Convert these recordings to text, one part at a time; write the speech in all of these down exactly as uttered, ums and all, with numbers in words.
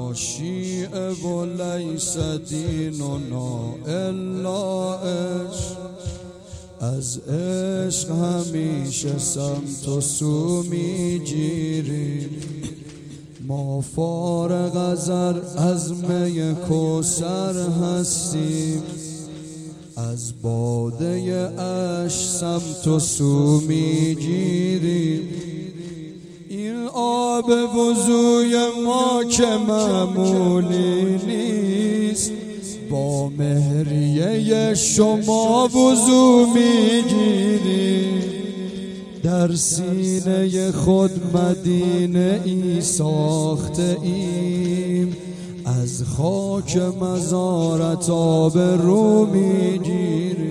ما شیعه و لیس دیننا الا عشق، از عشق همیشه سمت و سو میگیریم. ما فارغ از از می کوثر هستیم، از باده عشق سمت و سو میگیریم. این آب وضوی ما که معمولی نیست، با مهریه شما وضو میگیریم. در سینه خود مدینه ای ساخته ایم، از خاک مزارت آب رو میگیریم.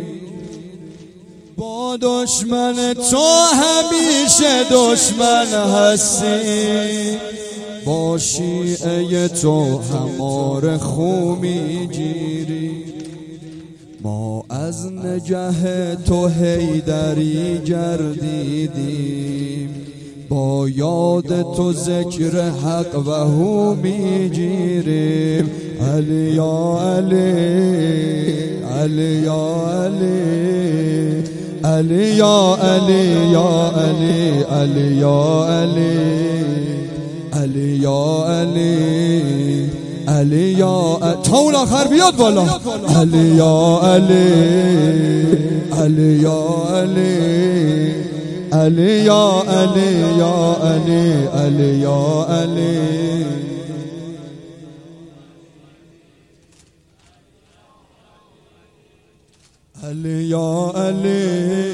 با دشمن تو همیشه دشمن هستیم، با شیعه تو هماره خو میگیریم. ما از نگه تو حیدری گردیدیم، با یاد تو ذکر حق و هو میگیریم. علی یا علی، علی یا علی، علی یا علی یا علی، علی یا علی، علی یا علی، علی یا تا اون آخر بیاد بالا. علی یا علی، علی یا علی، علی یا علی یا علی، علی یا علی. علی یا علی،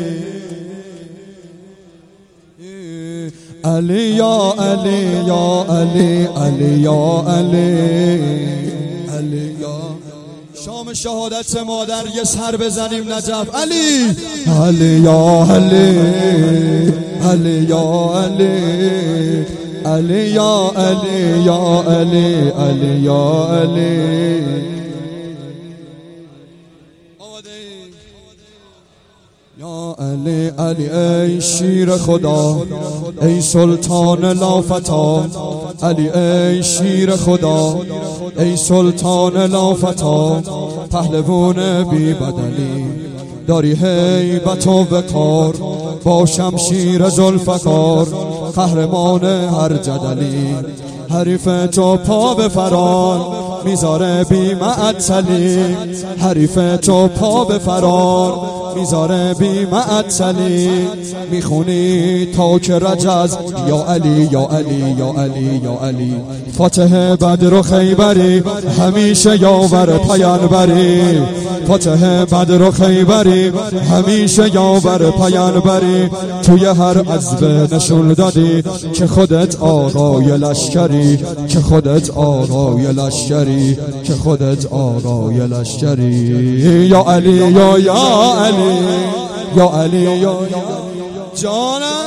علی یا علی یا علی، علی یا علی، علی یا. شام شهادت مادر یه سر بزنیم نجف. علی، علی یا علی، علی یا علی، علی یا علی یا علی، علی یا علی. یا علی علی ای شیر خدا، ای سلطان لافتا. علی ای شیر خدا، ای سلطان لافتا. پهلوان بی بدلی داری هیبت و وقار، با شمشیر ذوالفقار قهرمان هر جدلی. حریف تو پا به فرار میذاره بی معطلی، حریف تو پا به فرار میذاره بی معطلی. میخونی تا که رجز یا علی یا علی یا علی یا علی. فاتح بدر و خیبری همیشه یاور پیامبری، فاتح بدر و خیبری همیشه یاور پیامبری. توی هر عزبه نشون دادی که خودت آقای لشکری، که خودت آقای لشکری، که خودت آقای لشکری. یا علی یا یا علی، یا علی یا جانم.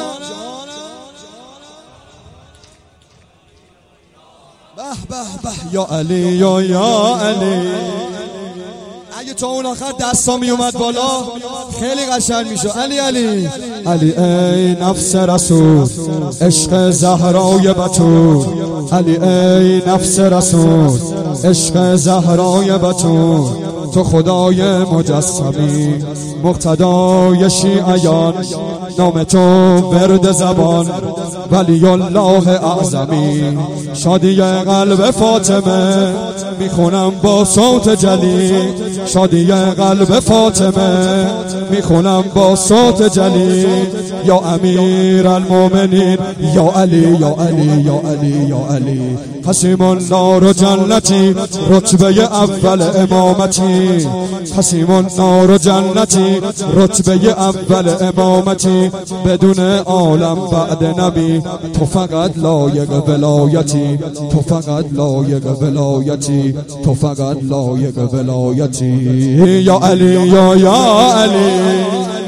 به به به یا علی یا یا علی. اگه تا اون آخر دستا می اومد بالا خیلی قشنگ میشه. علی علی علی ای نفس رسول، عشق زهرای بتول. علی ای نفس رسول، عشق زهرای بتول. تو خدای مجسمی، مقتدای شیعیان. نام تو ورد زبان، ولی الله اعظمی. شادی قلب فاطمه میخونم با صوت جلی، شادی قلب فاطمه میخونم با صوت جلی. یا امیر المومنین یا علی یا علی یا علی یا علی. حسیم النار و جنتی رتبه اول امامتی، حسیم النار و جنتی رتبه اول امامتی. بدون عالم بعد نبی تو فقط لایق ولایتی، تو فقط لایق ولایتی، تو فقط لایق ولایتی. یا علی یا یا علی.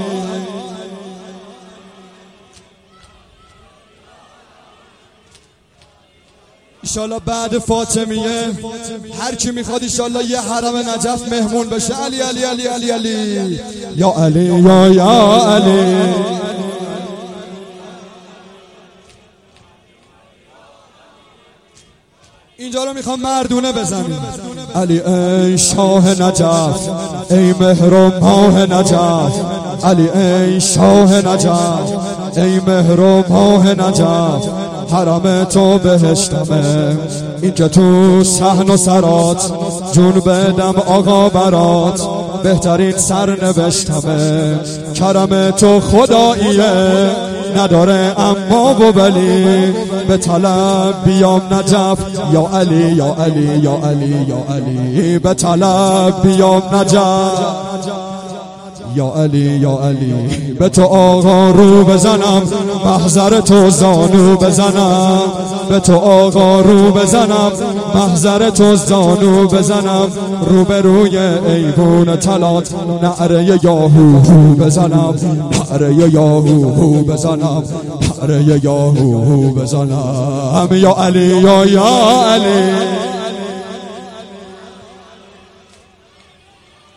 ایشالله بعد فاطمیه هر کی میخواد ایشالله یه حرم نجف مهمون بشه. علی علی علی علی علی یا علی یا یا علی. اینجا رو میخوام مردونه بزنیم. علی ای شاه نجف، ای مهر و ماه نجف، علی ای شاه نجف، ای مهر و ماه نجف، حرم تو بهشتمه، اینجا تو صحن و سرات، جون بدم آقا برات، بهترین سرنوشتمه، کرم تو خداییه، نداره اما و ولی، به طلب بیام نجف، یا علی یا علی یا علی یا علی، به طلب بیام نجف، یا علی یا علی، به تو آقا رو بزنم، محضر تو زانو بزنم، به تو آقا رو بزنم، محضر تو زانو بزنم، رو به روی ایوون طلات نعره یاهو بزنم، نعره یاهو بزنم، نعره یاهو بزنم، یا علی یا یا علی.